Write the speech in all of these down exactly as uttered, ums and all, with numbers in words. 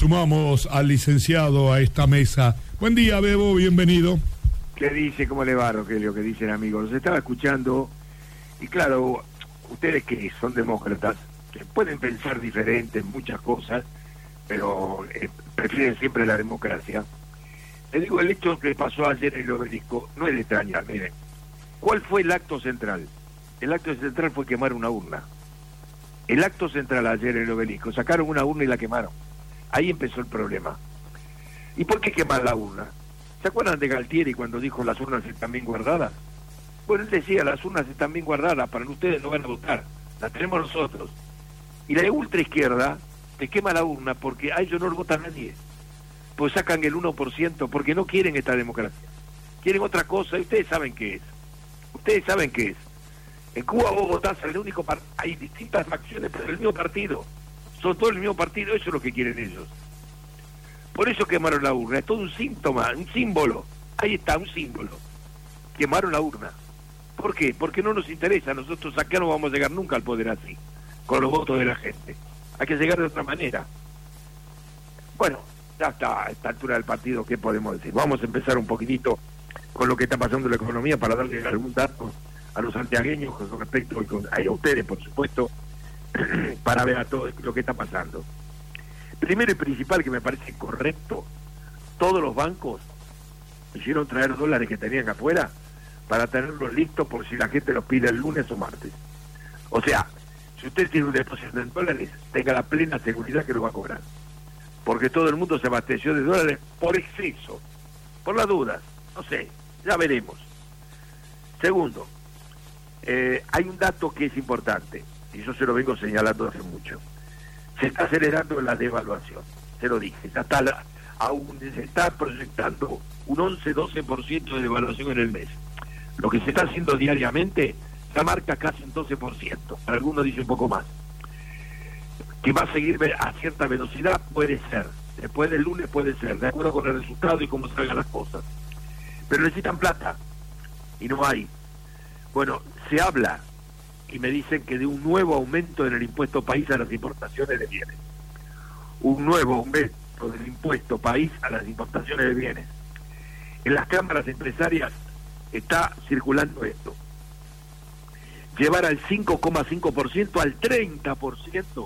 Sumamos al licenciado a esta mesa. Buen día, Bebo, bienvenido. ¿Qué dice? ¿Cómo le va, Rogelio? ¿Qué dicen, amigos? Los estaba escuchando y claro, ustedes que son demócratas, que pueden pensar diferente en muchas cosas, pero eh, prefieren siempre la democracia. Les digo, el hecho que pasó ayer en el Obelisco no es de extrañar. Miren, ¿cuál fue el acto central? El acto central fue quemar una urna. El acto central ayer en el Obelisco, sacaron una urna y la quemaron. Ahí empezó el problema. ¿Y por qué quemar la urna? ¿Se acuerdan de Galtieri cuando dijo las urnas están bien guardadas? Bueno, él decía, las urnas están bien guardadas, para ustedes no van a votar, las tenemos nosotros. Y la ultra izquierda te quema la urna porque a ellos no lo vota nadie. Pues sacan el uno por ciento porque no quieren esta democracia. Quieren otra cosa y ustedes saben qué es. Ustedes saben qué es. En Cuba vos votás al único partido, hay distintas facciones, pero el mismo partido. Son todos el mismo partido, eso es lo que quieren ellos. Por eso quemaron la urna, es todo un síntoma, un símbolo. Ahí está, un símbolo. Quemaron la urna. ¿Por qué? Porque no nos interesa, nosotros acá no vamos a llegar nunca al poder así, con los votos de la gente. Hay que llegar de otra manera. Bueno, ya está, a esta altura del partido, ¿qué podemos decir? Vamos a empezar un poquitito con lo que está pasando en la economía para darle algún dato a los santiagueños con respecto, y con, a ustedes, por supuesto, para ver a todo lo que está pasando. Primero y principal, que me parece correcto, todos los bancos hicieron traer dólares que tenían afuera para tenerlos listos por si la gente los pide el lunes o martes. O sea, si usted tiene un depósito en dólares, tenga la plena seguridad que lo va a cobrar. Porque todo el mundo se abasteció de dólares por exceso, por las dudas, no sé, ya veremos. Segundo, eh, hay un dato que es importante, y yo se lo vengo señalando hace mucho. Se está acelerando la devaluación, se lo dije, ya está la, aún se está proyectando un once doce por ciento de devaluación en el mes. Lo que se está haciendo diariamente ya marca casi un doce por ciento, algunos dicen un poco más. Que va a seguir a cierta velocidad, puede ser, después del lunes puede ser, de acuerdo con el resultado y cómo salgan las cosas. Pero necesitan plata, y no hay. Bueno, se habla, y me dicen que de un nuevo aumento en el impuesto país a las importaciones de bienes. Un nuevo aumento del impuesto país a las importaciones de bienes. En las cámaras empresarias está circulando esto. Llevar al cinco coma cinco por ciento al treinta por ciento.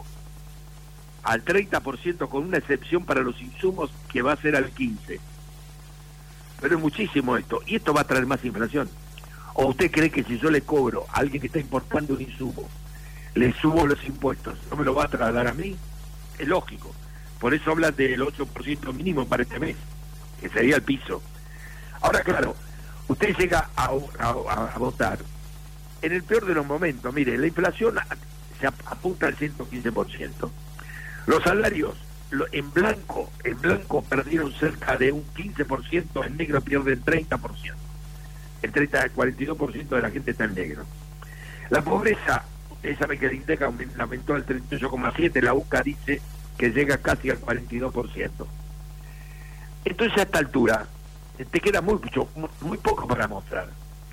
Al treinta por ciento con una excepción para los insumos que va a ser al quince por ciento. Pero es muchísimo esto. Y esto va a traer más inflación. ¿O usted cree que si yo le cobro a alguien que está importando un insumo, le subo los impuestos, no me lo va a trasladar a mí? Es lógico. Por eso hablan del ocho por ciento mínimo para este mes, que sería el piso. Ahora, claro, usted llega a, a, a votar en el peor de los momentos. Mire, la inflación se apunta al ciento quince por ciento. Los salarios lo, en blanco, en blanco perdieron cerca de un quince por ciento, en negro pierden treinta por ciento. El treinta al cuarenta y dos por ciento de la gente está en negro. La pobreza, ustedes saben que el INDEC aumentó al treinta y ocho coma siete, la U C A dice que llega casi al cuarenta y dos por ciento. Entonces a esta altura te queda mucho, muy, muy poco para mostrar.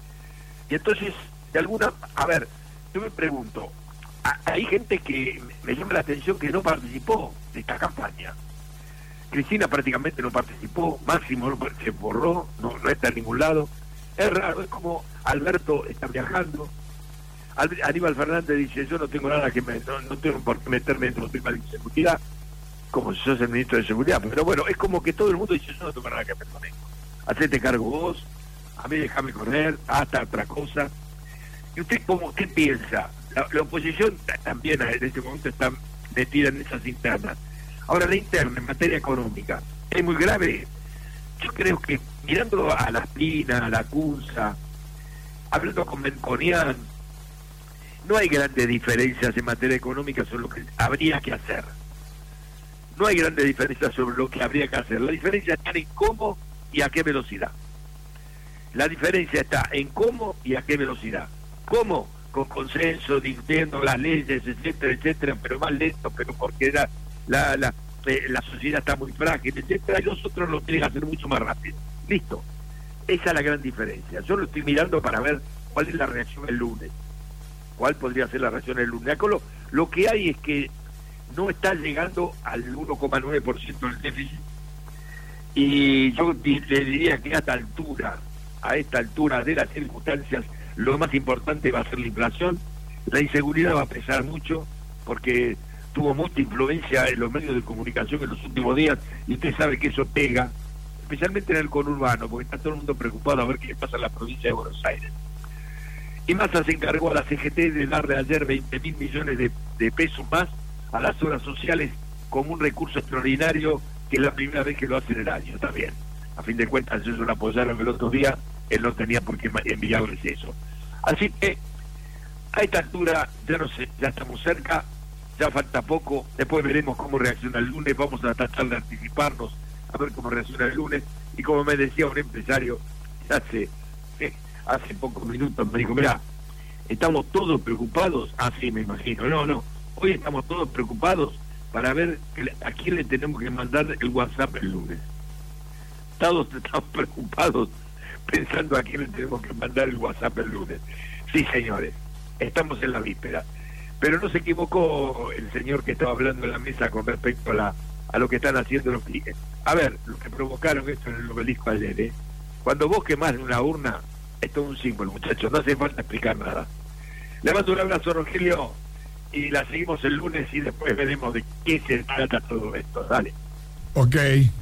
Y entonces, de alguna, a ver, yo me pregunto, hay gente que me llama la atención que no participó de esta campaña. Cristina prácticamente no participó, Máximo no, se borró, no, no está en ningún lado. Es raro, es como Alberto está viajando, Aníbal Fernández dice, yo no tengo nada que me, no, no tengo por qué meterme en los temas de seguridad, como si sos el ministro de seguridad, pero bueno, es como que todo el mundo dice, yo no tengo nada que me conecto, hacete cargo vos, a mí déjame correr, hasta otra cosa. ¿Y usted cómo, qué piensa? La, la oposición también en este momento está metida en esas internas. Ahora, la interna en materia económica es muy grave. Yo creo que mirando a la Espina, a la Cunza, hablando con Melconian, no hay grandes diferencias en materia económica sobre lo que habría que hacer. No hay grandes diferencias sobre lo que habría que hacer. La diferencia está en cómo y a qué velocidad. La diferencia está en cómo y a qué velocidad. ¿Cómo? Con consenso, discutiendo las leyes, etcétera, etcétera, pero más lento, pero porque la, la, la, eh, la sociedad está muy frágil, etcétera, y nosotros lo tenemos que hacer mucho más rápido. Listo. Esa es la gran diferencia. Yo lo estoy mirando para ver cuál es la reacción el lunes. ¿Cuál podría ser la reacción el lunes? Lo, lo que hay es que no está llegando al uno coma nueve por ciento del déficit, y yo di, le diría que a esta altura, a esta altura de las circunstancias, lo más importante va a ser la inflación. La inseguridad va a pesar mucho, porque tuvo mucha influencia en los medios de comunicación en los últimos días, y usted sabe que eso pega, especialmente en el conurbano, porque está todo el mundo preocupado a ver qué pasa en la provincia de Buenos Aires. Y Massa se encargó a la C G T de darle ayer veinte mil millones de, de pesos más a las obras sociales como un recurso extraordinario, que es la primera vez que lo hace en el año también. A fin de cuentas, ellos lo apoyaron el otro día, él no tenía por qué enviarles eso. Así que, a esta altura, ya no sé, ya estamos cerca, ya falta poco, después veremos cómo reacciona el lunes, vamos a tratar de anticiparnos a ver cómo reacciona el lunes, y como me decía un empresario hace, eh, hace pocos minutos, me dijo, mira, estamos todos preocupados, así me imagino, no, no, hoy estamos todos preocupados para ver a quién le tenemos que mandar el WhatsApp el lunes. Todos estamos preocupados pensando a quién le tenemos que mandar el WhatsApp el lunes. Sí, señores, estamos en la víspera. Pero no se equivocó el señor que estaba hablando en la mesa con respecto a, la, a lo que están haciendo los clientes. A ver, los que provocaron esto en el obelisco ayer, ¿eh? Cuando vos quemás una urna, esto es un símbolo, muchachos, no hace falta explicar nada. Le mando un abrazo, Rogelio, y la seguimos el lunes y después veremos de qué se trata todo esto. Dale. Ok.